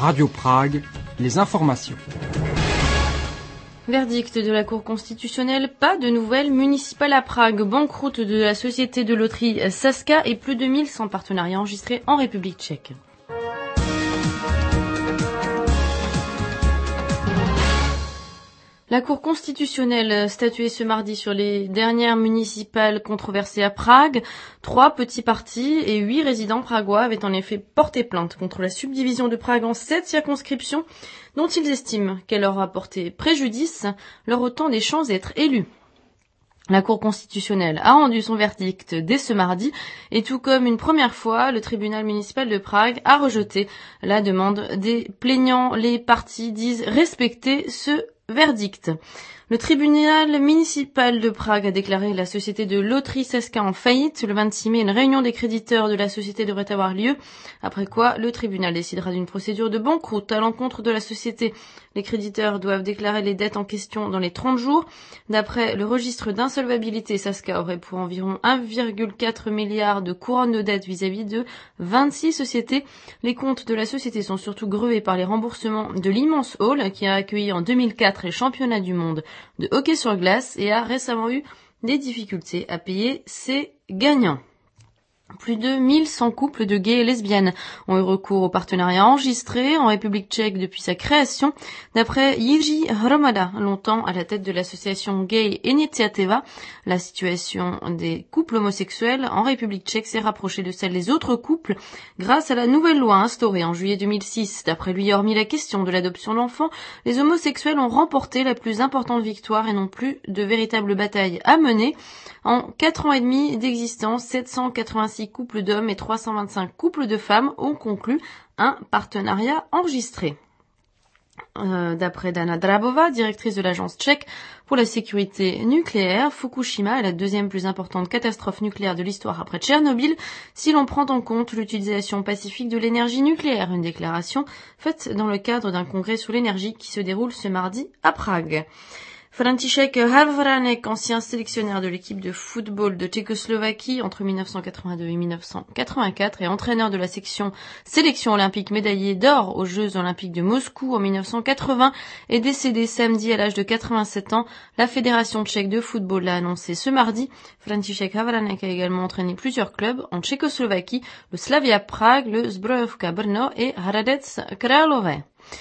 Radio Prague, les informations. Verdict de la Cour constitutionnelle, pas de nouvelles municipales à Prague, banqueroute de la société de loterie Sazka et plus de 1100 partenariats enregistrés en République tchèque. La Cour constitutionnelle statuait ce mardi sur les dernières municipales controversées à Prague. 3 petits partis et 8 résidents pragois avaient en effet porté plainte contre la subdivision de Prague en 7 circonscriptions dont ils estiment qu'elle leur a porté préjudice, leur ôtant des chances d'être élus. La Cour constitutionnelle a rendu son verdict dès ce mardi et tout comme une première fois, le tribunal municipal de Prague a rejeté la demande des plaignants. Les partis disent respecter ce verdict. Le tribunal municipal de Prague a déclaré la société de loterie Sazka en faillite. Le 26 mai, une réunion des créditeurs de la société devrait avoir lieu, après quoi le tribunal décidera d'une procédure de banqueroute à l'encontre de la société. Les créditeurs doivent déclarer les dettes en question dans les 30 jours. D'après le registre d'insolvabilité, Sazka aurait pour environ 1,4 milliard de couronnes de dettes vis-à-vis de 26 sociétés. Les comptes de la société sont surtout grevés par les remboursements de l'immense hall qui a accueilli en 2004 les championnats du monde de hockey sur glace et a récemment eu des difficultés à payer ses gagnants. Plus de 1100 couples de gays et lesbiennes ont eu recours au partenariat enregistré en République tchèque depuis sa création. D'après Jiří Hromada, longtemps à la tête de l'association Gay Initiativa, la situation des couples homosexuels en République tchèque s'est rapprochée de celle des autres couples grâce à la nouvelle loi instaurée en juillet 2006. D'après lui, hormis la question de l'adoption d'enfants, les homosexuels ont remporté la plus importante victoire et n'ont plus de véritable bataille à mener. En 4 ans et demi d'existence, 786 couples d'hommes et 325 couples de femmes ont conclu un partenariat enregistré. D'après Dana Drabova, directrice de l'agence tchèque pour la sécurité nucléaire, Fukushima est la deuxième plus importante catastrophe nucléaire de l'histoire après Tchernobyl, si l'on prend en compte l'utilisation pacifique de l'énergie nucléaire. Une déclaration faite dans le cadre d'un congrès sur l'énergie qui se déroule ce mardi à Prague. František Havranek, ancien sélectionneur de l'équipe de football de Tchécoslovaquie entre 1982 et 1984 et entraîneur de la sélection olympique médaillé d'or aux Jeux olympiques de Moscou en 1980, est décédé samedi à l'âge de 87 ans. La Fédération tchèque de football l'a annoncé ce mardi. František Havranek a également entraîné plusieurs clubs en Tchécoslovaquie, le Slavia Prague, le Zbrojovka Brno et Hradec Králové.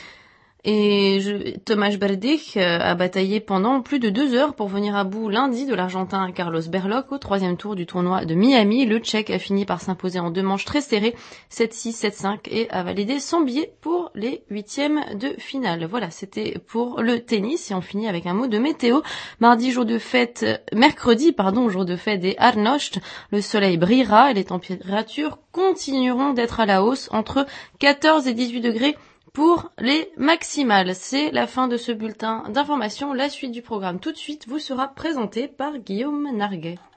Et Tomáš Berdych a bataillé pendant plus de 2 heures pour venir à bout lundi de l'Argentin Carlos Berlocq au 3e tour du tournoi de Miami. Le Tchèque a fini par s'imposer en 2 manches très serrées, 7-6, 7-5 et a validé son billet pour les 8e de finale. Voilà, c'était pour le tennis et on finit avec un mot de météo. Mercredi, jour de fête des Arnocht. Le soleil brillera et les températures continueront d'être à la hausse entre 14 et 18 degrés pour les maximales. C'est la fin de ce bulletin d'information. La suite du programme tout de suite vous sera présentée par Guillaume Narguet.